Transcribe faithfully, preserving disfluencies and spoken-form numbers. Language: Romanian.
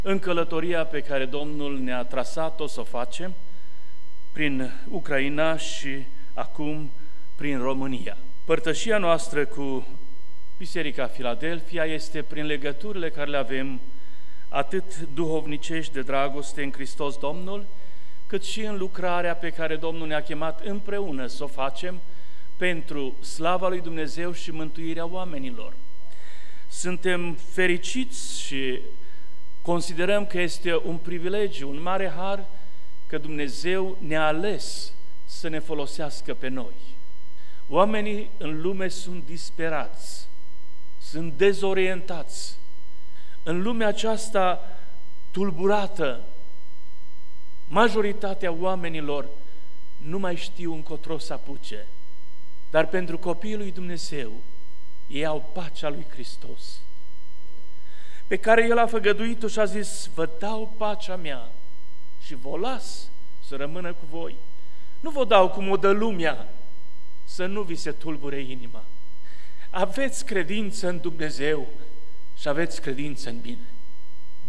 în călătoria pe care Domnul ne-a trasat-o să o facem prin Ucraina și acum prin România. Părtășia noastră cu Biserica Filadelfia este prin legăturile care le avem atât duhovnicești de dragoste în Hristos Domnul, cât și în lucrarea pe care Domnul ne-a chemat împreună să o facem pentru slava lui Dumnezeu și mântuirea oamenilor. Suntem fericiți și considerăm că este un privilegiu, un mare har, că Dumnezeu ne-a ales să ne folosească pe noi. Oamenii în lume sunt disperați, sunt dezorientați. În lumea aceasta tulburată, majoritatea oamenilor nu mai știu încotro să apuce, dar pentru copiii lui Dumnezeu ei au pacea lui Hristos, pe care El a făgăduit-o și a zis: vă dau pacea mea și vă las să rămână cu voi. Nu vă dau cum o dă lumea, să nu vi se tulbure inima. Aveți credință în Dumnezeu și aveți credință în mine.